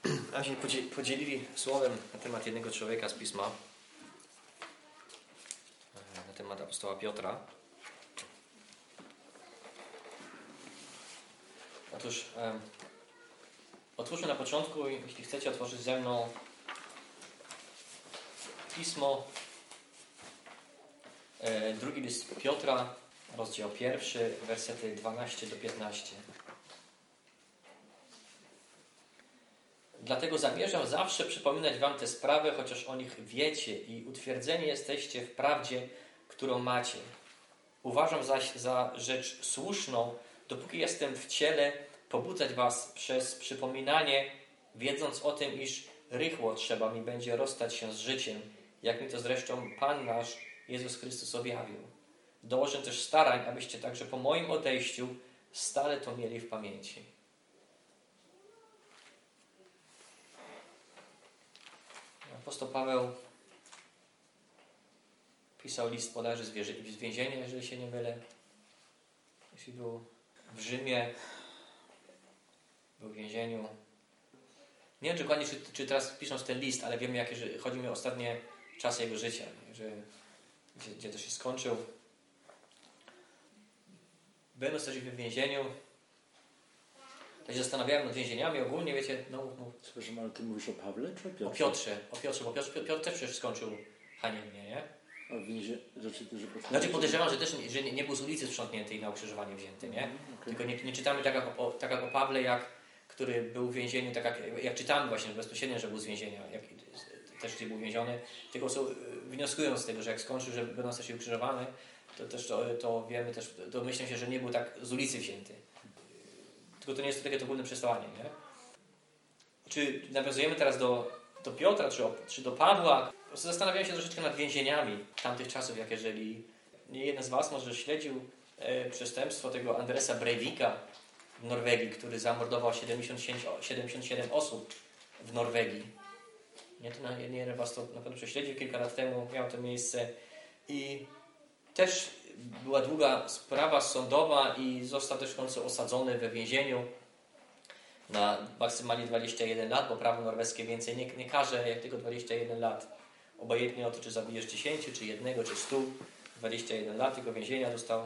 Abyśmy podzielili słowem na temat jednego człowieka z Pisma, na temat apostoła Piotra. Otóż otwórzmy na początku, jeśli chcecie otworzyć ze mną Pismo, drugi list Piotra, rozdział 1, wersety 12 do 15. Dlatego zamierzam zawsze przypominać wam te sprawy, chociaż o nich wiecie i utwierdzeni jesteście w prawdzie, którą macie. Uważam zaś za rzecz słuszną, dopóki jestem w ciele, pobudzać was przez przypominanie, wiedząc o tym, iż rychło trzeba mi będzie rozstać się z życiem, jak mi to zresztą Pan nasz Jezus Chrystus objawił. Dołożę też starań, abyście także po moim odejściu stale to mieli w pamięci. Apostoł Paweł pisał list bodajże z więzienia, jeżeli się nie mylę. Jeśli był w Rzymie, był w więzieniu. Nie wiem dokładnie, czy teraz pisząc ten list, ale wiemy, chodzi mi o ostatnie czasy jego życia, gdzie to się skończył. Będąc też w więzieniu, ja się zastanawiałem nad więzieniami ogólnie, wiecie, Przepraszam, ale ty mówisz o Pawle czy o Piotrze? O Piotrze, bo Piotr też przecież skończył haniebnie, nie? A w więzieniu, Znaczy podejrzewam, że też nie był z ulicy sprzątnięty i na ukrzyżowanie wzięty, nie? Okay. Tylko nie czytamy tak jak o Pawle, który był w więzieniu, tak jak czytamy właśnie bezpośrednio, że był z więzienia, też gdzie był więziony, tylko wnioskują z tego, że jak skończył, że będą też ukrzyżowane, to też to wiemy, też domyślam się, że nie był tak z ulicy wzięty. Tylko to nie jest takie to główne przesłanie, nie? Czy nawiązujemy teraz do Piotra, czy do Pawła? Po prostu zastanawiałem się troszeczkę nad więzieniami tamtych czasów, jak jeżeli nie jeden z was może śledził przestępstwo tego Andresa Breivika w Norwegii, który zamordował 77 osób w Norwegii. Nie jeden was to na pewno prześledził, kilka lat temu miało to miejsce i też była długa sprawa sądowa i został też w końcu osadzony we więzieniu na maksymalnie 21 lat, bo prawo norweskie więcej nie karze jak tylko 21 lat. Obojętnie o to, czy zabijesz 10, czy 1, czy 100. 21 lat tylko więzienia dostał.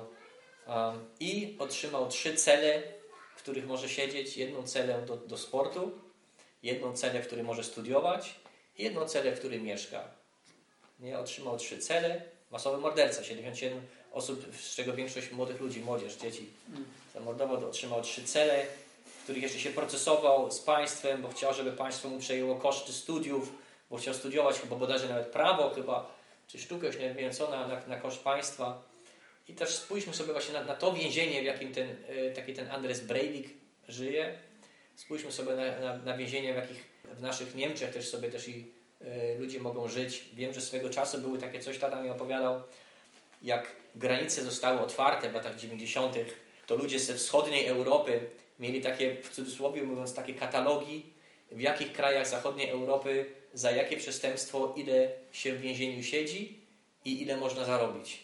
I otrzymał 3 cele, w których może siedzieć. Jedną celę do sportu, jedną celę, w której może studiować i jedną celę, w której mieszka. Nie, otrzymał 3 cele. Masowy morderca, 77 osób, z czego większość młodych ludzi, młodzież, dzieci zamordował, otrzymał 3 cele, w których jeszcze się procesował z państwem, bo chciał, żeby państwo mu przejęło koszty studiów, bo chciał studiować chyba bodajże nawet prawo, czy sztukę, już nie wiem co, na koszt państwa. I też spójrzmy sobie właśnie na to więzienie, w jakim ten Andres Breivik żyje. Spójrzmy sobie na więzienie, w jakich w naszych Niemczech też i ludzie mogą żyć. Wiem, że swego czasu były takie coś, tata mi opowiadał, jak granice zostały otwarte w latach 90., to ludzie ze wschodniej Europy mieli takie, w cudzysłowie mówiąc, takie katalogi, w jakich krajach zachodniej Europy za jakie przestępstwo ile się w więzieniu siedzi i ile można zarobić.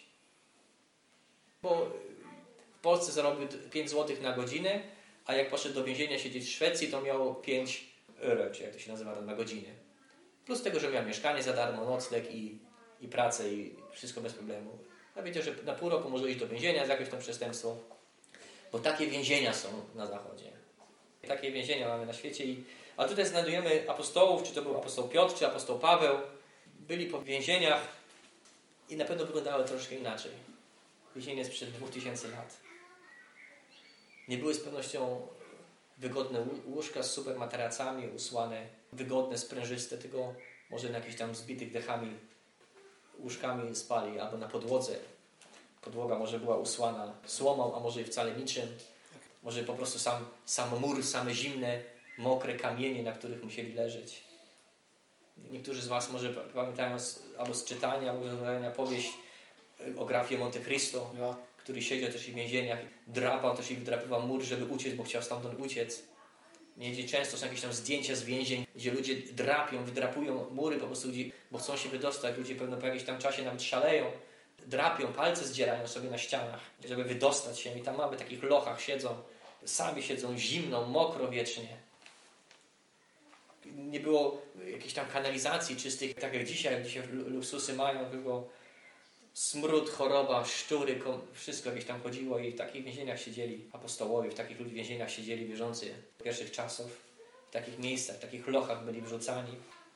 Bo w Polsce zarobił 5 zł na godzinę, a jak poszedł do więzienia siedzieć w Szwecji, to miał 5 euro, czy jak to się nazywa, na godzinę. Plus tego, że miał mieszkanie za darmo, nocleg i pracę i wszystko bez problemu. A wiecie, że na pół roku może iść do więzienia za jakieś tam przestępstwo, bo takie więzienia są na Zachodzie. Takie więzienia mamy na świecie. A tutaj znajdujemy apostołów, czy to był apostoł Piotr, czy apostoł Paweł. Byli po więzieniach i na pewno wyglądały troszkę inaczej. Więzienie sprzed 2000 lat. Nie były z pewnością wygodne łóżka z super materacami usłane, wygodne, sprężyste, tylko może na jakichś tam zbitych dechami łóżkami spali, albo na podłodze. Podłoga może była usłana słomą, a może i wcale niczym. Może po prostu sam mur, same zimne, mokre kamienie, na których musieli leżeć. Niektórzy z was może pamiętają albo z czytania, albo z oglądania powieść o grafie Monte Cristo, który siedział też w więzieniach, drapał też i wydrapywał mur, żeby uciec, bo chciał stamtąd uciec. Gdzie często są jakieś tam zdjęcia z więzień, gdzie ludzie wydrapują mury po prostu, bo chcą się wydostać. Ludzie pewno po jakimś tam czasie nawet szaleją, drapią, palce zdzierają sobie na ścianach, żeby wydostać się. I tam mamy w takich lochach sami siedzą zimno, mokro wiecznie. nie było jakiejś tam kanalizacji czystych, tak jak dzisiaj luksusy mają, tylko smród, choroba, szczury, wszystko jakieś tam chodziło i w takich więzieniach siedzieli apostołowie, w takich więzieniach siedzieli wierzący pierwszych czasów, w takich miejscach, w takich lochach byli wrzucani.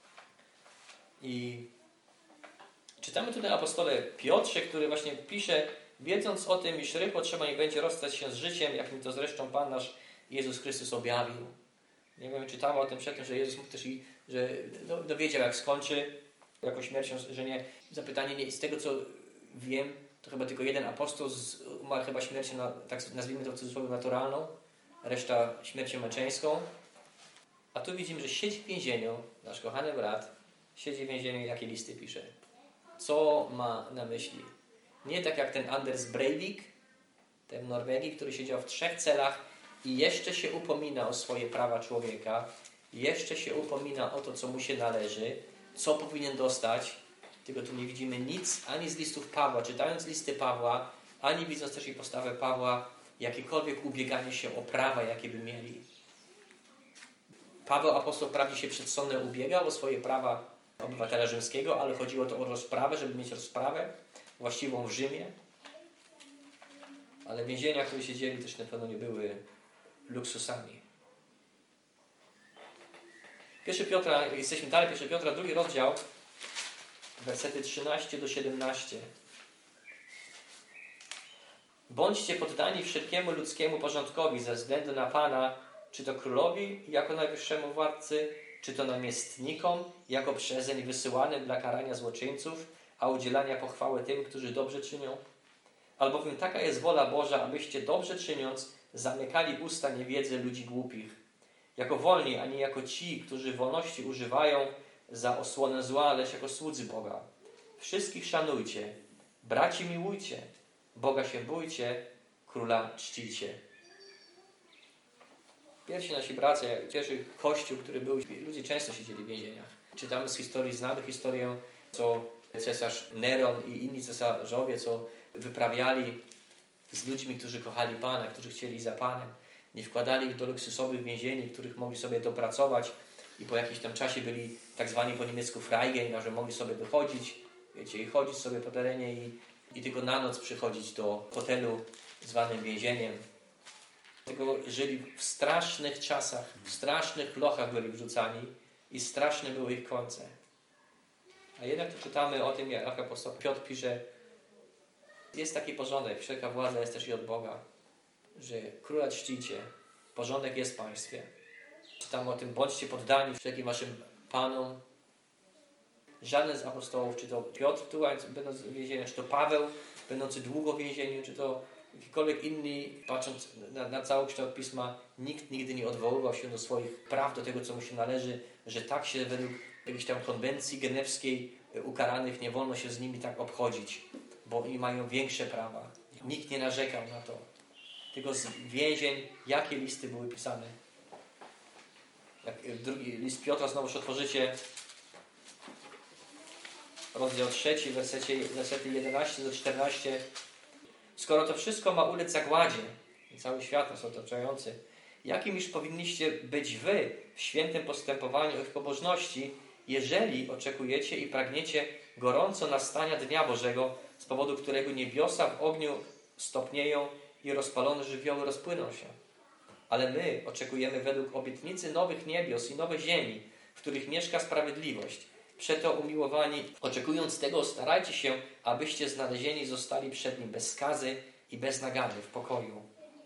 I czytamy tutaj o apostole Piotrze, który właśnie pisze, wiedząc o tym, iż rychło trzeba nie będzie rozstać się z życiem, jak mi to zresztą Pan nasz Jezus Chrystus objawił. Nie wiem, czytamy o tym przedtem, że Jezus mógł też że dowiedział, jak skończy jako śmiercią, że nie. Zapytanie nie, z tego co wiem, to chyba tylko jeden apostoł umarł chyba śmiercią, tak nazwijmy to w cudzysłowie, naturalną, reszta śmiercią męczeńską. A tu widzimy, że siedzi w więzieniu, nasz kochany brat, siedzi w więzieniu i jakie listy pisze. Co ma na myśli? Nie tak jak ten Anders Breivik, ten w Norwegii, który siedział w 3 celach i jeszcze się upomina o swoje prawa człowieka, jeszcze się upomina o to, co mu się należy, co powinien dostać. Tylko tu nie widzimy nic ani z listów Pawła, czytając listy Pawła, ani widząc też i postawę Pawła, jakiekolwiek ubieganie się o prawa, jakie by mieli. Paweł apostoł wprawdzie się przed sądem ubiegał o swoje prawa obywatela rzymskiego, ale chodziło to o rozprawę, żeby mieć rozprawę właściwą w Rzymie. Ale więzienia, w których siedzieli, też na pewno nie były luksusami. 1 Piotra, jesteśmy dalej, 1 Piotra, 2 rozdział, wersety 13 do 17. Bądźcie poddani wszelkiemu ludzkiemu porządkowi ze względu na Pana, czy to królowi jako najwyższemu władcy, czy to namiestnikom jako przezeń wysyłanym dla karania złoczyńców, a udzielania pochwały tym, którzy dobrze czynią. Albowiem taka jest wola Boża, abyście dobrze czyniąc zamykali usta niewiedzy ludzi głupich. Jako wolni, a nie jako ci, którzy wolności używają za osłonę zła, lecz jako słudzy Boga. Wszystkich szanujcie, braci miłujcie, Boga się bójcie, króla czcicie. Pierwsi nasi bracia, pierwszy kościół, który był, ludzie często siedzieli w więzieniach. Czytamy z historii, znamy historię, co cesarz Neron i inni cesarzowie, co wyprawiali z ludźmi, którzy kochali Pana, którzy chcieli za Panem. Nie wkładali ich do luksusowych więzieni, w których mogli sobie dopracować i po jakimś tam czasie byli tak zwani po niemiecku Freigein, że mogli sobie wychodzić, wiecie, i chodzić sobie po terenie i tylko na noc przychodzić do hotelu zwanym więzieniem. Tylko żyli w strasznych czasach, w strasznych lochach byli wrzucani i straszne były ich końce. A jednak tu czytamy o tym, jak apostoł Piotr pisze, jest taki porządek, wszelka władza jest też i od Boga, że króla czcicie, porządek jest w państwie. Czytamy o tym, bądźcie poddani wszelkim waszym panom. Żaden z apostołów, czy to Piotr, będąc w więzieniu, czy to Paweł, będący długo w więzieniu, czy to jakikolwiek inny, patrząc na cały kształt Pisma, nikt nigdy nie odwoływał się do swoich praw, do tego, co mu się należy, że tak się według jakiejś tam konwencji genewskiej ukaranych nie wolno się z nimi tak obchodzić, bo oni mają większe prawa. Nikt nie narzekał na to. Tylko z więzień, jakie listy były pisane. Jak drugi list Piotra, znowuż otworzycie rozdział 3, wersety 11 do 14. Skoro to wszystko ma ulec zagładzie, cały świat nas otaczający, jakimiż powinniście być wy w świętym postępowaniu i w pobożności, jeżeli oczekujecie i pragniecie gorąco nastania Dnia Bożego, z powodu którego niebiosa w ogniu stopnieją i rozpalone żywioły rozpłyną się. Ale my oczekujemy według obietnicy nowych niebios i nowej ziemi, w których mieszka sprawiedliwość. Przeto umiłowani, oczekując tego, starajcie się, abyście znalezieni zostali przed Nim bez skazy i bez nagany w pokoju.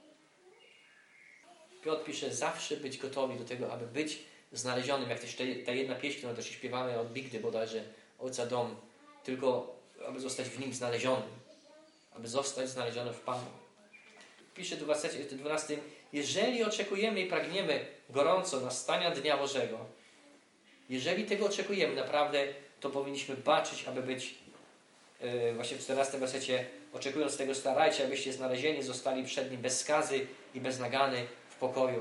Piotr pisze, zawsze być gotowi do tego, aby być znalezionym, jak też ta jedna pieśń, którą też śpiewamy od Bigdy bodajże, Ojca Dom, tylko aby zostać w Nim znalezionym, aby zostać znalezionym w Panu. Pisze w 12, jeżeli oczekujemy i pragniemy gorąco nastania Dnia Bożego, jeżeli tego oczekujemy naprawdę, to powinniśmy baczyć, aby być, właśnie w 14 wersecie, oczekując tego, starajcie, abyście znalezieni zostali przed Nim bez skazy i bez nagany w pokoju.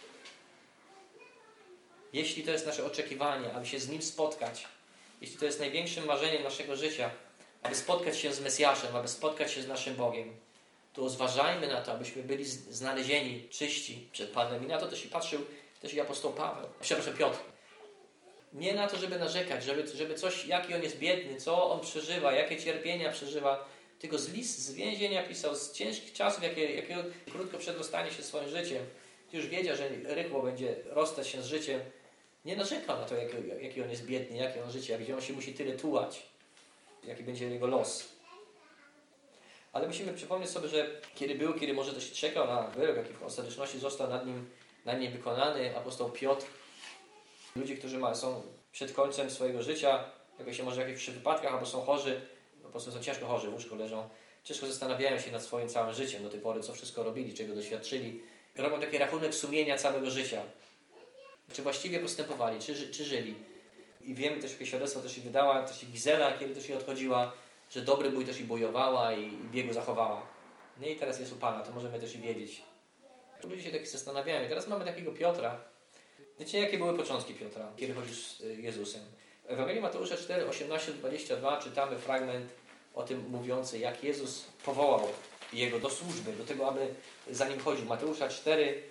Jeśli to jest nasze oczekiwanie, aby się z Nim spotkać, jeśli to jest największym marzeniem naszego życia, aby spotkać się z Mesjaszem, aby spotkać się z naszym Bogiem, to zważajmy na to, abyśmy byli znalezieni czyści przed Panem. I na to też i patrzył też i apostoł Piotr. Nie na to, żeby narzekać, żeby coś, jaki on jest biedny, co on przeżywa, jakie cierpienia przeżywa. Tylko z więzienia pisał, z ciężkich czasów, jakiego krótko przed rozstaniem się swoim życiem. Już wiedział, że rychło będzie rozstać się z życiem. Nie narzekał na to, jaki on jest biedny, jakie on życie, gdzie on się musi tyle tułać, jaki będzie jego los. Ale musimy przypomnieć sobie, że kiedy może też czekał na wyrok, jaki w ostateczności został nad nim wykonany, apostoł Piotr, ludzie, którzy są przed końcem swojego życia, może w jakichś wypadkach, albo są chorzy, po prostu są ciężko chorzy, w łóżku leżą, ciężko zastanawiają się nad swoim całym życiem do tej pory, co wszystko robili, czego doświadczyli. Robią taki rachunek sumienia całego życia. Czy właściwie postępowali, czy żyli. I wiemy też, jakie świadectwo też i wydała, też i Gizela, kiedy też i odchodziła, że dobry bój też i bojowała i biegu zachowała. No i teraz jest u Pana, to możemy też i wiedzieć. Ludzie się tak zastanawiają. I teraz mamy takiego Piotra. Wiecie, jakie były początki Piotra, kiedy chodził z Jezusem? W Ewangelii Mateusza 4, 18-22 czytamy fragment o tym mówiący, jak Jezus powołał jego do służby, do tego, aby za nim chodził. Mateusza 4,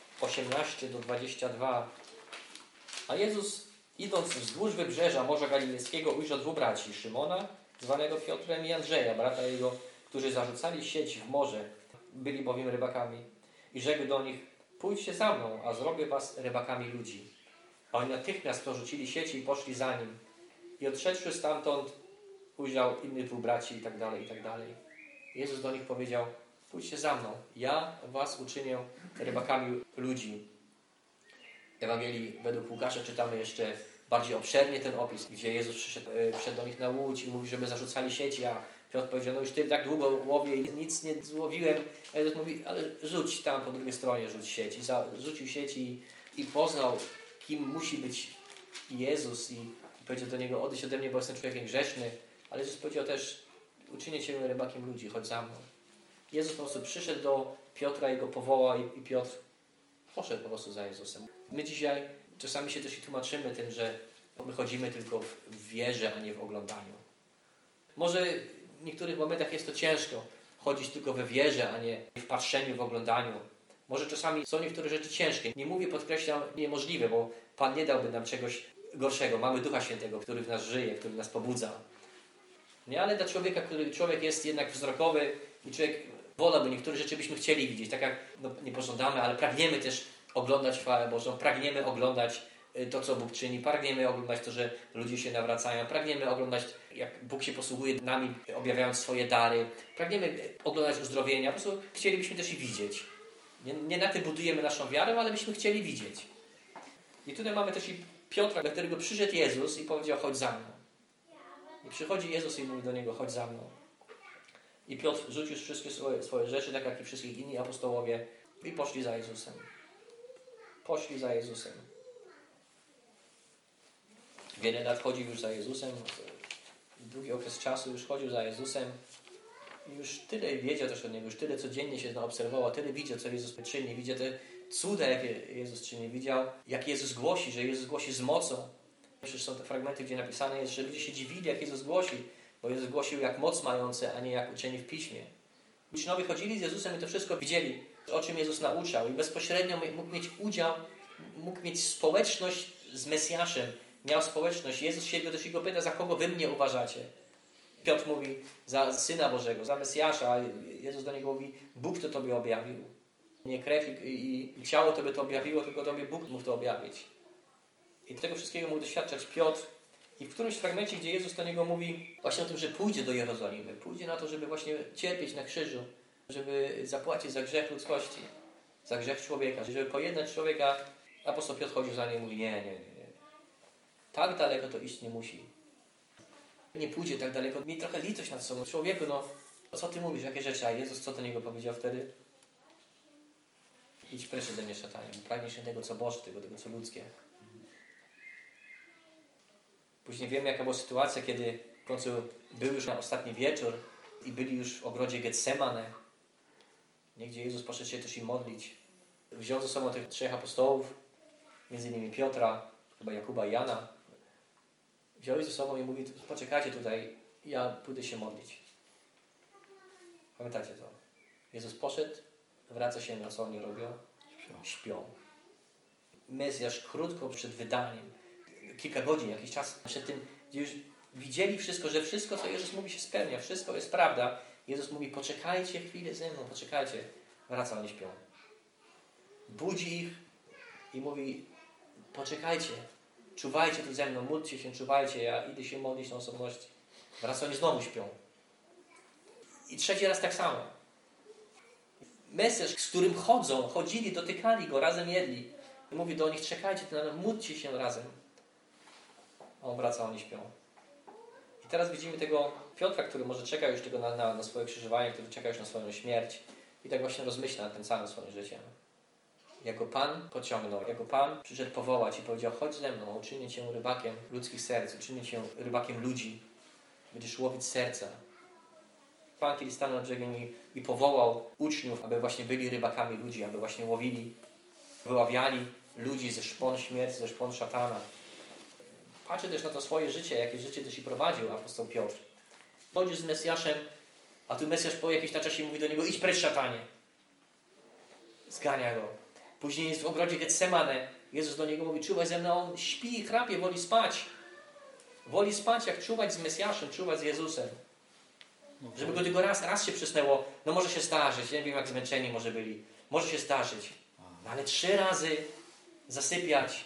18-22. A Jezus, idąc wzdłuż wybrzeża Morza Galilejskiego, ujrzał dwóch braci, Szymona, zwanego Piotrem, i Andrzeja, brata jego, którzy zarzucali sieć w morze, byli bowiem rybakami. I rzekł do nich: pójdźcie za mną, a zrobię was rybakami ludzi. A oni natychmiast porzucili sieci i poszli za nim. I odszedłszy stamtąd, ujrzał innych dwóch braci i tak dalej, i tak dalej. Jezus do nich powiedział: pójdźcie za mną, ja was uczynię rybakami ludzi. W Ewangelii według Łukasza czytamy jeszcze bardziej obszernie ten opis, gdzie Jezus przyszedł do nich na łódź i mówi, żeby zarzucali sieci, a Piotr powiedział: no już ty tak długo łowię i nic nie złowiłem. A Jezus mówi: ale rzuć tam po drugiej stronie, rzuć sieć. I rzucił sieci i poznał, kim musi być Jezus, i powiedział do niego: odejdź ode mnie, bo jestem człowiekiem grzeszny. Ale Jezus powiedział też: uczynię cię rybakiem ludzi, chodź za mną. Jezus po prostu przyszedł do Piotra i go powołał, i Piotr poszedł po prostu za Jezusem. My dzisiaj czasami się też i tłumaczymy tym, że my chodzimy tylko w wierze, a nie w oglądaniu. Może w niektórych momentach jest to ciężko chodzić tylko we wierze, a nie w patrzeniu, w oglądaniu. Może czasami są niektóre rzeczy ciężkie. Nie mówię, podkreślam, niemożliwe, bo Pan nie dałby nam czegoś gorszego. Mamy Ducha Świętego, który w nas żyje, który nas pobudza. Nie, ale dla człowieka, człowiek jest jednak wzrokowy i człowiek wolałby, niektóre rzeczy byśmy chcieli widzieć, tak jak nie pożądamy, ale pragniemy też oglądać chwałę Bożą, pragniemy oglądać to, co Bóg czyni, pragniemy oglądać to, że ludzie się nawracają, pragniemy oglądać, jak Bóg się posługuje nami, objawiając swoje dary, pragniemy oglądać uzdrowienia, po prostu chcielibyśmy też i widzieć. Nie na tym budujemy naszą wiarę, ale byśmy chcieli widzieć. I tutaj mamy też i Piotra, do którego przyszedł Jezus i powiedział: chodź za mną. I przychodzi Jezus i mówi do niego: chodź za mną. I Piotr rzucił wszystkie swoje rzeczy, tak jak i wszystkich inni apostołowie, i poszli za Jezusem. Poszli za Jezusem. Wiele lat chodził już za Jezusem, długi okres czasu już chodził za Jezusem. I już tyle wiedział też od Niego, już tyle codziennie się obserwował, tyle widział, co Jezus czyni, widział te cuda, jakie Jezus czyni, widział, jak Jezus głosi, że Jezus głosi z mocą. Przecież są te fragmenty, gdzie napisane jest, że ludzie się dziwili, jak Jezus głosi, bo Jezus głosił jak moc mający, a nie jak uczeni w Piśmie. Uczniowie chodzili z Jezusem i to wszystko widzieli, o czym Jezus nauczał, i bezpośrednio mógł mieć udział, mógł mieć społeczność z Mesjaszem, miał społeczność. Jezus się go też pyta: za kogo wy mnie uważacie? Piotr mówi: za Syna Bożego, za Mesjasza, a Jezus do niego mówi: Bóg to tobie objawił. Nie krew i ciało tobie to objawiło, tylko tobie Bóg mógł to objawić. I tego wszystkiego mógł doświadczać Piotr. I w którymś fragmencie, gdzie Jezus do niego mówi właśnie o tym, że pójdzie do Jerozolimy, pójdzie na to, żeby właśnie cierpieć na krzyżu, żeby zapłacić za grzech ludzkości, za grzech człowieka, żeby pojednać człowieka. Apostoł Piotr chodził za nim i mówi: nie. Tak daleko to iść nie musi. Nie pójdzie tak daleko. Miej trochę litość nad sobą. Człowieku, co ty mówisz? Jakie rzeczy? A Jezus co do niego powiedział wtedy? Idź precz ode mnie, szatanie. Pragniesz nie tego, co Boże, tego, co ludzkie. Później wiemy, jaka była sytuacja, kiedy w końcu był już na ostatni wieczór i byli już w ogrodzie Getsemane, gdzie Jezus poszedł się też i modlić. Wziął ze sobą tych trzech apostołów, między innymi Piotra, chyba Jakuba i Jana. Wziął ich ze sobą i mówi: poczekajcie tutaj, ja pójdę się modlić. Pamiętacie to? Jezus poszedł, wraca się, na co oni robią? Śpią. Mesjasz krótko przed wydaniem, kilka godzin, jakiś czas przed tym, gdzie już widzieli wszystko, że wszystko, co Jezus mówi, się spełnia. Wszystko jest prawda. Jezus mówi, poczekajcie chwilę ze mną, poczekajcie. Wraca, oni śpią. Budzi ich i mówi, poczekajcie, czuwajcie tu ze mną, módlcie się, czuwajcie, ja idę się modlić na osobności. Wraca, oni znowu śpią. I trzeci raz tak samo. Mesjasz, z którym chodzili, dotykali go, razem jedli. I mówi do nich, czekajcie, módlcie się razem. A on wraca, oni śpią. I teraz widzimy tego Piotra, który może czeka już tylko na swoje krzyżowanie, który czeka już na swoją śmierć. I tak właśnie rozmyśla nad tym całym swoim życiem. Jako Pan pociągnął, jako Pan przyszedł powołać i powiedział, chodź ze mną, uczynię Cię rybakiem ludzkich serc, uczynię Cię rybakiem ludzi. Będziesz łowić serca. Pan kiedyś stanął na brzegu i powołał uczniów, aby właśnie byli rybakami ludzi, aby właśnie wyławiali ludzi ze szpon śmierci, ze szpon szatana. Patrzy też na to swoje życie, jakie życie też i prowadził apostoł Piotr. Chodził z Mesjaszem, a tu Mesjasz po jakimś czasie mówi do niego, idź precz, szatanie. Zgania go. Później jest w ogrodzie Getsemane. Jezus do niego mówi, czuwaj ze mną. On śpi, chrapie, woli spać. Woli spać, jak czuwać z Mesjaszem, czuwać z Jezusem. Żeby go tylko raz się przysnęło. No może się zdarzyć. Nie wiem, jak zmęczeni może byli. Może się zdarzyć. No ale 3 razy zasypiać.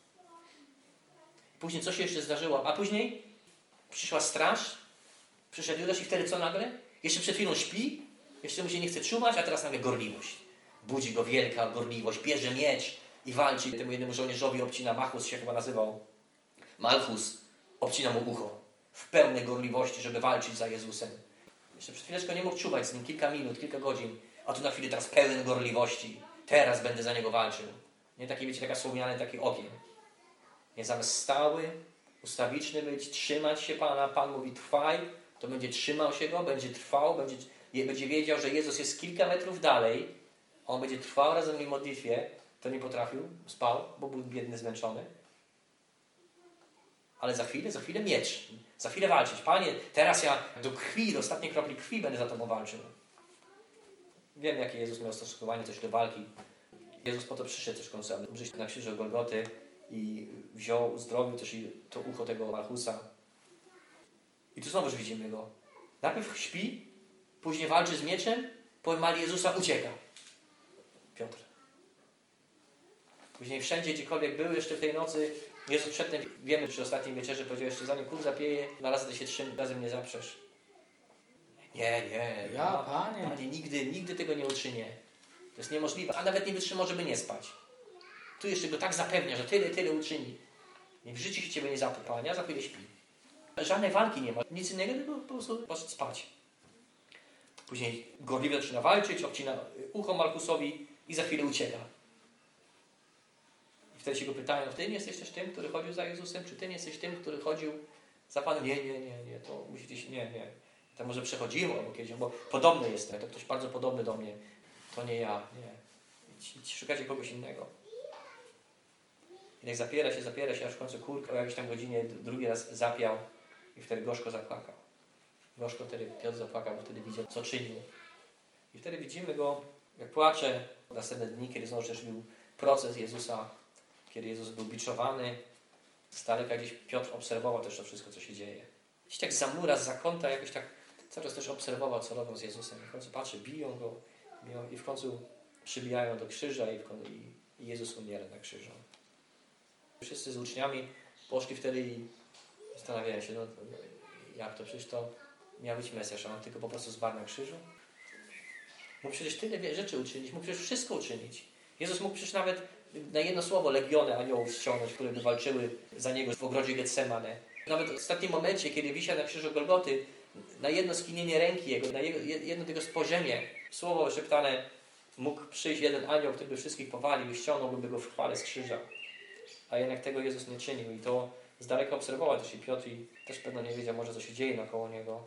Później co się jeszcze zdarzyło? A później przyszła straż. Przyszedł Judasz i wtedy co nagle? Jeszcze przed chwilą śpi. Jeszcze mu się nie chce czuwać, a teraz nagle gorliwość. Budzi go wielka gorliwość. Bierze miecz i walczy. Temu jednemu żołnierzowi obcina, Machus się chyba nazywał. Malchus obcina mu ucho. W pełnej gorliwości, żeby walczyć za Jezusem. Jeszcze przed chwileczką nie mógł czuwać z nim kilka minut, kilka godzin. A tu na chwilę teraz pełen gorliwości. Teraz będę za niego walczył. Nie taki, wiecie, taka słomiany, taki ogień. Nie zamiast stały, ustawiczny być, trzymać się Pana. Pan mówi trwaj, to będzie trzymał się Go, będzie trwał, będzie wiedział, że Jezus jest kilka metrów dalej. On będzie trwał razem z nim w modlitwie. To nie potrafił, spał, bo był biedny, zmęczony. Ale za chwilę miecz. Za chwilę walczyć. Panie, teraz ja do krwi, do ostatniej kropli krwi będę za Tobą walczył. Wiem, jakie Jezus miał stosunkowanie też do walki. Jezus po to przyszedł też w końcu, aby umrzeć na krzyżu Golgoty i wziął, uzdrowił też i to ucho tego Malchusa. I tu znowuż widzimy go. Najpierw śpi, później walczy z mieczem, po mali Jezusa ucieka. Piotr. Później wszędzie, gdziekolwiek był jeszcze w tej nocy, Jezus przedtem, wiemy przy ostatniej wieczerzy, powiedział jeszcze, zanim król zapieje, na razy się 3 razy mnie zaprzesz. Nie. Panie, nigdy tego nie uczynię. To jest niemożliwe. A nawet nie wytrzyma, żeby nie spać. Tu jeszcze go tak zapewnia, że tyle uczyni. I w życiu się Ciebie nie zapyta, Panie, a za chwilę śpi. Żadnej walki nie ma. Nic innego, tylko po prostu poszedł spać. Później gorliwie zaczyna walczyć, obcina ucho Malchusowi i za chwilę ucieka. I wtedy się go pytają, Ty nie jesteś też tym, który chodził za Jezusem? Czy Ty nie jesteś tym, który chodził za Panem? Nie. To musicie się... Nie. To może przechodziło albo kiedyś, bo podobny jestem. To ktoś bardzo podobny do mnie. To nie ja. Nie. Szukacie kogoś innego. I tak zapiera się, aż w końcu kurka o jakiejś tam godzinie drugi raz zapiał i wtedy gorzko zapłakał. Gorzko wtedy Piotr zapłakał, bo wtedy widział, co czynił. I wtedy widzimy go, jak płacze. Następne dni, kiedy znowu też był proces Jezusa, kiedy Jezus był biczowany. Z daleka gdzieś Piotr obserwował też to wszystko, co się dzieje. Gdzieś tak za mura, za kąta, jakoś tak cały czas też obserwował, co robią z Jezusem. I w końcu patrzy, biją go i w końcu przybijają do krzyża i Jezus umiera na krzyżu. Wszyscy z uczniami poszli wtedy i zastanawiają się, jak to? Przecież to miał być Mesjasz, a on tylko po prostu zmarł na krzyżu. Mógł przecież tyle rzeczy uczynić, mógł przecież wszystko uczynić. Jezus mógł przecież nawet na jedno słowo legiony aniołów ściągnąć, które by walczyły za Niego w ogrodzie Getsemane. Nawet w ostatnim momencie, kiedy wisiał na krzyżu Golgoty, na jedno skinienie ręki Jego, na jedno tego spojrzenie, słowo szeptane, mógł przyjść jeden anioł, który by wszystkich powalił i ściągnąłby go w chwale z krzyża. A jednak tego Jezus nie czynił i to z daleka obserwował też i Piotr i też pewno nie wiedział może, co się dzieje naokoło Niego.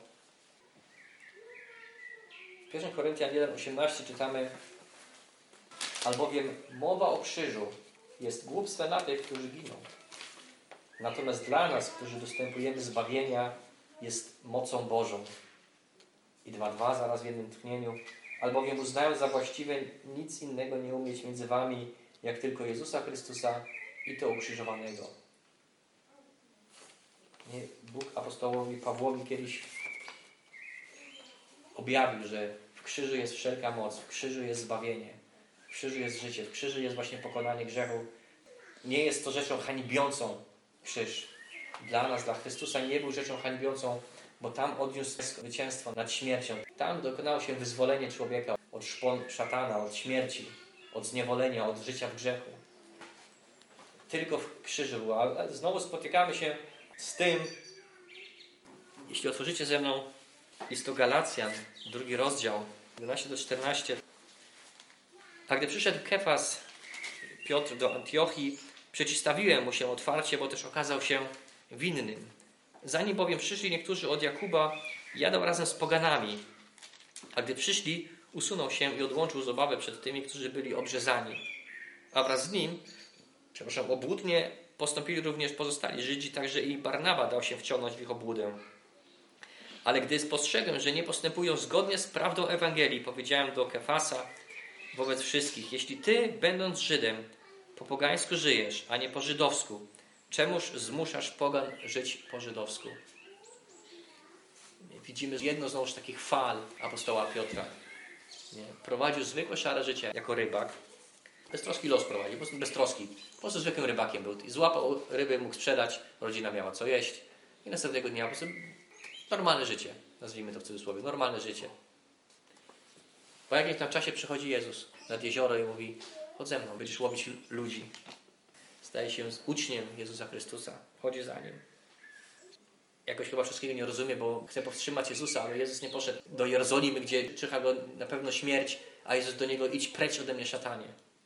W 1 Koryntian 1,18 czytamy: albowiem mowa o krzyżu jest głupstwem dla tych, którzy giną. Natomiast dla nas, którzy dostępujemy zbawienia, jest mocą Bożą. I 2:2 zaraz w jednym tchnieniu. Albowiem uznając za właściwe nic innego nie umieć między wami, jak tylko Jezusa Chrystusa i to ukrzyżowanego. Nie, Bóg apostołowi Pawłowi kiedyś objawił, że w krzyżu jest wszelka moc, w krzyżu jest zbawienie, w krzyżu jest życie, w krzyżu jest właśnie pokonanie grzechu. Nie jest to rzeczą hańbiącą krzyż. Dla nas, dla Chrystusa nie był rzeczą hańbiącą, bo tam odniósł zwycięstwo nad śmiercią. Tam dokonało się wyzwolenie człowieka od szpon szatana, od śmierci, od zniewolenia, od życia w grzechu. Tylko w krzyżu było. Ale znowu spotykamy się z tym, jeśli otworzycie ze mną, jest to Galacjan, 2 rozdział, 11-14. A gdy przyszedł Kefas, Piotr, do Antiochii, przeciwstawiłem mu się otwarcie, bo też okazał się winnym. Zanim bowiem przyszli niektórzy od Jakuba, jadał razem z poganami. A gdy przyszli, usunął się i odłączył zabawę przed tymi, którzy byli obrzezani. A wraz z nim, obłudnie postąpili również pozostali Żydzi, także i Barnaba dał się wciągnąć w ich obłudę. Ale gdy spostrzegłem, że nie postępują zgodnie z prawdą Ewangelii, powiedziałem do Kefasa wobec wszystkich: jeśli ty, będąc Żydem, po pogańsku żyjesz, a nie po żydowsku, czemuż zmuszasz pogan żyć po żydowsku? Widzimy jedno znowu z takich fal apostoła Piotra. Nie? Prowadził zwykłe szare życie jako rybak. Beztroski los prowadził, po prostu beztroski. Po prostu zwykłym rybakiem był. I złapał ryby, mógł sprzedać, rodzina miała co jeść. I następnego dnia po prostu normalne życie. Nazwijmy to w cudzysłowie. Normalne życie. Po jakimś tam czasie przychodzi Jezus nad jezioro i mówi: chodź ze mną, będziesz łowić ludzi. Staje się uczniem Jezusa Chrystusa. Chodzi za Nim. Jakoś chyba wszystkiego nie rozumie, bo chce powstrzymać Jezusa, ale Jezus nie poszedł do Jerozolimy, gdzie czyha go na pewno śmierć, a Jezus do Niego: idź precz ode mnie, szatanie.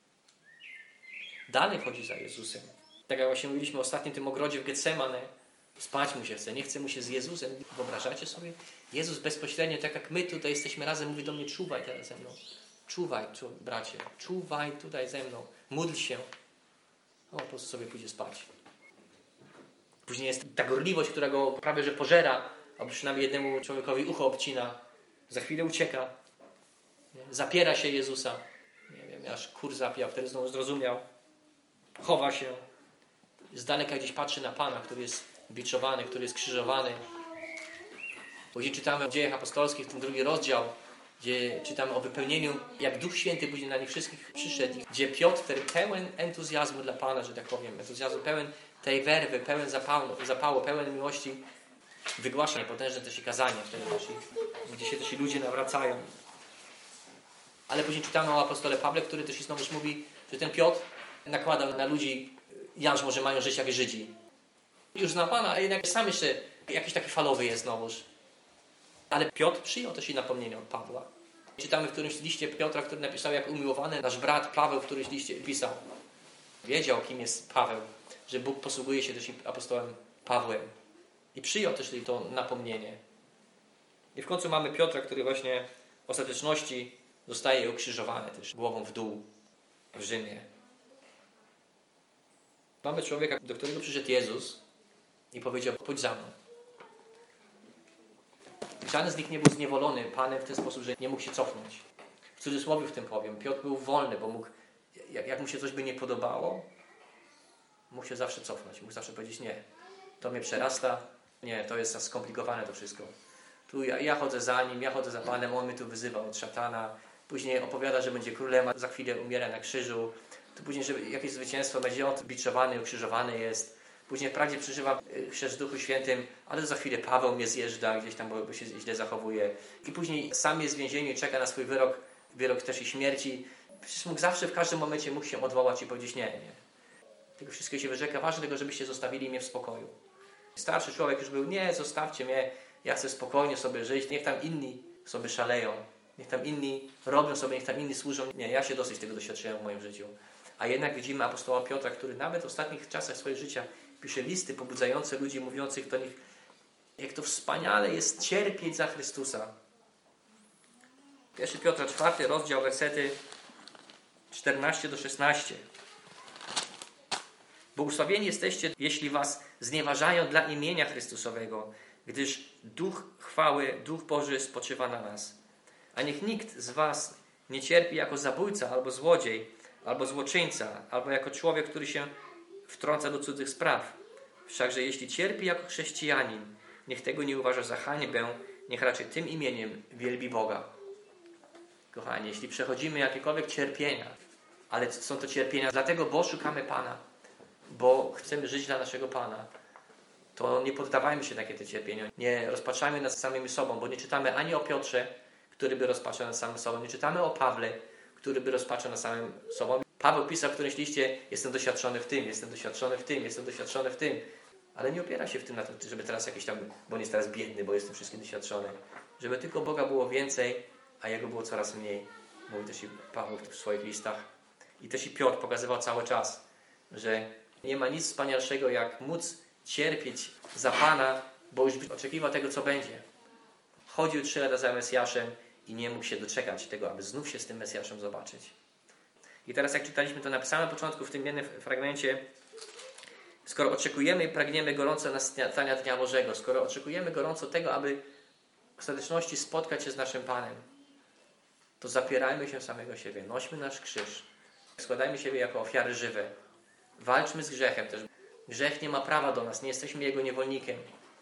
Dalej chodzi za Jezusem. Tak jak właśnie mówiliśmy ostatnio w tym ogrodzie w Getsemane, spać mu się chce, nie chce mu się z Jezusem. Wyobrażacie sobie? Jezus bezpośrednio, tak jak my tutaj jesteśmy razem, mówi do mnie: czuwaj teraz ze mną. Czuwaj, bracie, czuwaj tutaj ze mną. Módl się. O, po prostu sobie pójdzie spać. Później jest ta gorliwość, która go prawie że pożera, albo przynajmniej jednemu człowiekowi ucho obcina. Za chwilę ucieka. Nie? Zapiera się Jezusa. Nie wiem, aż kur zapijał, wtedy znowu zrozumiał. Chowa się. Z daleka gdzieś patrzy na Pana, który jest biczowany, który jest krzyżowany. Później czytamy w Dziejach Apostolskich, ten 2 rozdział, gdzie czytamy o wypełnieniu, jak Duch Święty później na nich wszystkich przyszedł, gdzie Piotr, pełen entuzjazmu dla Pana, że tak powiem, entuzjazmu, pełen tej werwy, pełen zapału, pełen miłości, wygłasza potężne też i kazanie wtedy też, gdzie się też i ludzie nawracają. Ale później czytamy o apostole Pawle, który też znowu mówi, że ten Piotr nakładał na ludzi jarzmo, że mają żyć jak Żydzi. Już zna Pana, a jednak sam jeszcze jakiś taki falowy jest znowuż. Ale Piotr przyjął też i napomnienie od Pawła. Czytamy w którymś liście Piotra, który napisał: jak umiłowany nasz brat Paweł w którymś liście pisał. Wiedział, kim jest Paweł, że Bóg posługuje się też i apostołem Pawłem. I przyjął też to napomnienie. I w końcu mamy Piotra, który właśnie w ostateczności zostaje ukrzyżowany też głową w dół w Rzymie. Mamy człowieka, do którego przyszedł Jezus i powiedział: pójdź za mną. Żaden z nich nie był zniewolony Panem w ten sposób, że nie mógł się cofnąć. W cudzysłowie w tym powiem. Piotr był wolny, bo mógł, jak mu się coś by nie podobało, mógł się zawsze cofnąć. Mógł zawsze powiedzieć: nie, to mnie przerasta, nie, to jest za skomplikowane to wszystko. Tu ja chodzę za nim, ja chodzę za Panem, on mnie tu wyzywa od szatana. Później opowiada, że będzie królem, a za chwilę umiera na krzyżu. Tu później, że jakieś zwycięstwo będzie, on biczowany, ukrzyżowany jest. Później wprawdzie przeżywa chrzest w Duchu Świętym, ale za chwilę Paweł mnie zjeżdża gdzieś tam, bo się źle zachowuje. I później sam jest w więzieniu i czeka na swój wyrok też i śmierci. Przecież mógł zawsze, w każdym momencie mógł się odwołać i powiedzieć: nie. Tego wszystkiego się wyrzeka. Ważne tego, żebyście zostawili mnie w spokoju. Starszy człowiek już był: nie, zostawcie mnie, ja chcę spokojnie sobie żyć, niech tam inni sobie szaleją, niech tam inni robią sobie, niech tam inni służą. Nie, ja się dosyć tego doświadczyłem w moim życiu. A jednak widzimy apostoła Piotra, który nawet w ostatnich czasach swojego życia pisze listy pobudzające ludzi, mówiących do nich, jak to wspaniale jest cierpieć za Chrystusa. 1 Piotra 4 rozdział, wersety 14-16. Błogosławieni jesteście, jeśli was znieważają dla imienia Chrystusowego, gdyż Duch chwały, Duch Boży spoczywa na nas. A niech nikt z was nie cierpi jako zabójca, albo złodziej, albo złoczyńca, albo jako człowiek, który się wtrąca do cudzych spraw. Wszakże jeśli cierpi jako chrześcijanin, niech tego nie uważa za hańbę, niech raczej tym imieniem wielbi Boga. Kochani, jeśli przechodzimy jakiekolwiek cierpienia, ale są to cierpienia dlatego, bo szukamy Pana, bo chcemy żyć dla naszego Pana, to nie poddawajmy się takie te cierpienia. Nie rozpaczajmy nad samymi sobą, bo nie czytamy ani o Piotrze, który by rozpaczał nad samym sobą. Nie czytamy o Pawle, który by rozpaczał nad samym sobą. Paweł pisał w którymś liście: jestem doświadczony w tym, jestem doświadczony w tym, jestem doświadczony w tym. Ale nie opiera się w tym na to, żeby teraz jakiś tam, bo on jest teraz biedny, bo jestem wszystkim doświadczony. Żeby tylko Boga było więcej, a Jego było coraz mniej. Mówi też i Paweł w swoich listach. I też i Piotr pokazywał cały czas, że nie ma nic wspanialszego, jak móc cierpieć za Pana, bo już oczekiwał tego, co będzie. Chodził 3 lata za Mesjaszem i nie mógł się doczekać tego, aby znów się z tym Mesjaszem zobaczyć. I teraz jak czytaliśmy to na samym początku, w tym jednym fragmencie, skoro oczekujemy i pragniemy gorąco nastania Dnia Bożego, skoro oczekujemy gorąco tego, aby w ostateczności spotkać się z naszym Panem, to zapierajmy się samego siebie, nośmy nasz krzyż, składajmy siebie jako ofiary żywe, walczmy z grzechem też. Grzech nie ma prawa do nas, nie jesteśmy Jego niewolnikiem.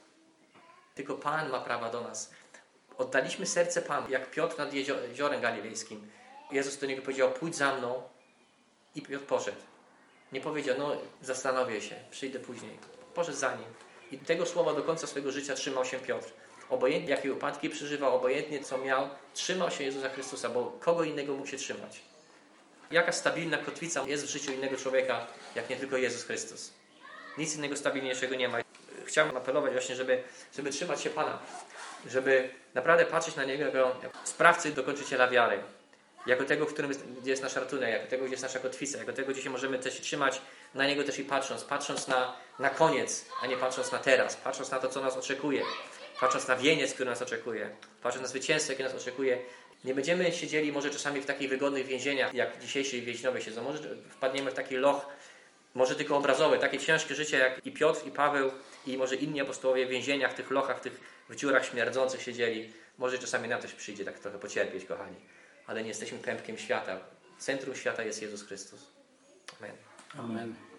Tylko Pan ma prawa do nas. Oddaliśmy serce Panu, jak Piotr nad jeziorem galilejskim. Jezus do niego powiedział: pójdź za mną. I Piotr poszedł. Nie powiedział: no zastanowię się, przyjdę później. Poszedł za nim. I tego słowa do końca swojego życia trzymał się Piotr. Obojętnie jakie upadki przeżywał, obojętnie co miał, trzymał się Jezusa Chrystusa, bo kogo innego mógł się trzymać. Jaka stabilna kotwica jest w życiu innego człowieka, jak nie tylko Jezus Chrystus. Nic innego stabilniejszego nie ma. Chciałbym apelować właśnie, żeby trzymać się Pana. Żeby naprawdę patrzeć na Niego jako sprawcę i dokończyciela wiary. Jako tego, w którym gdzie jest nasz ratunek, jako tego, gdzie jest nasza kotwica, jako tego, gdzie się możemy też trzymać na Niego też i patrząc na koniec, a nie patrząc na teraz, patrząc na to, co nas oczekuje, patrząc na wieniec, który nas oczekuje, patrząc na zwycięstwo, jakie nas oczekuje. Nie będziemy siedzieli może czasami w takich wygodnych więzieniach, jak dzisiejsi więźniowie siedzą. Może wpadniemy w taki loch, może tylko obrazowe, takie ciężkie życie, jak i Piotr, i Paweł, i może inni apostołowie w więzieniach, w tych lochach, w dziurach śmierdzących siedzieli. Może czasami nam też przyjdzie tak trochę pocierpieć, kochani. Ale nie jesteśmy pępkiem świata. Centrum świata jest Jezus Chrystus. Amen. Amen.